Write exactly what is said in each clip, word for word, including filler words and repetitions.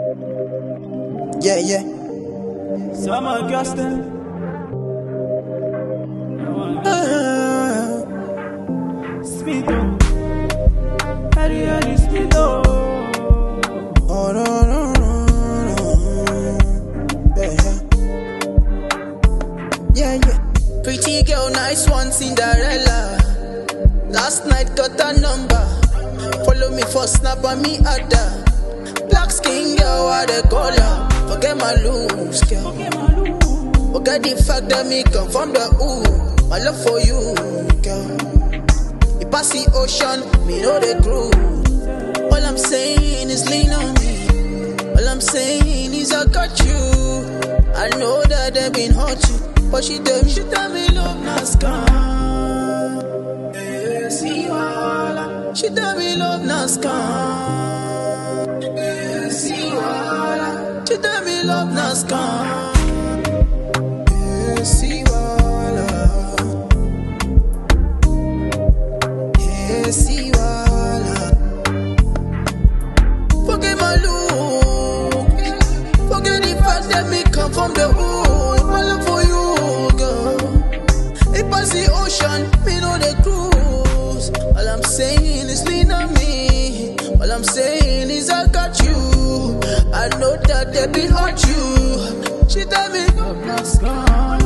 Yeah, yeah. Summer Gaston. Uh, Speedo. Harry, Harry, Speedo. oh, no, no, no, no. Yeah, yeah. Yeah, yeah. Pretty girl, nice one, Cinderella. Last night got a number. Follow me for snap and me other. Black skin girl, what they call her. Forget my looks, girl. Forget the fact that me come from the ooh. My love for you, girl. You pass the ocean, me know the groove. All I'm saying is lean on me. All I'm saying is I got you. I know that they been hurt you, but she tell me, she tell me love not scam. Yeah, see wala. She tell me love not scam. Yeah, see wala. She tell me love not scam. Yeah, see wala. Yeah, see wala. Forget my look. Forget the fact that me come from the hood. My love for you, girl. It pass the ocean, me know the cruise. All I'm saying is lean on me. All I'm saying is I got you. I know that they been hurt you. She tell me love not scam.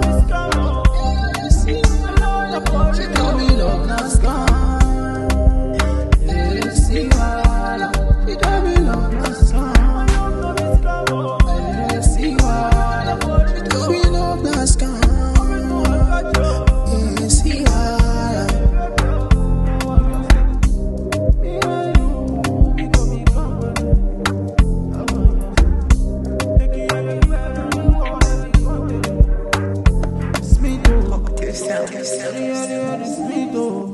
She tell me love not scam. Yeah, see why. She tell me love not scam. Yeah, see why. She tell me love not scam. Yeah, see why. Speedo.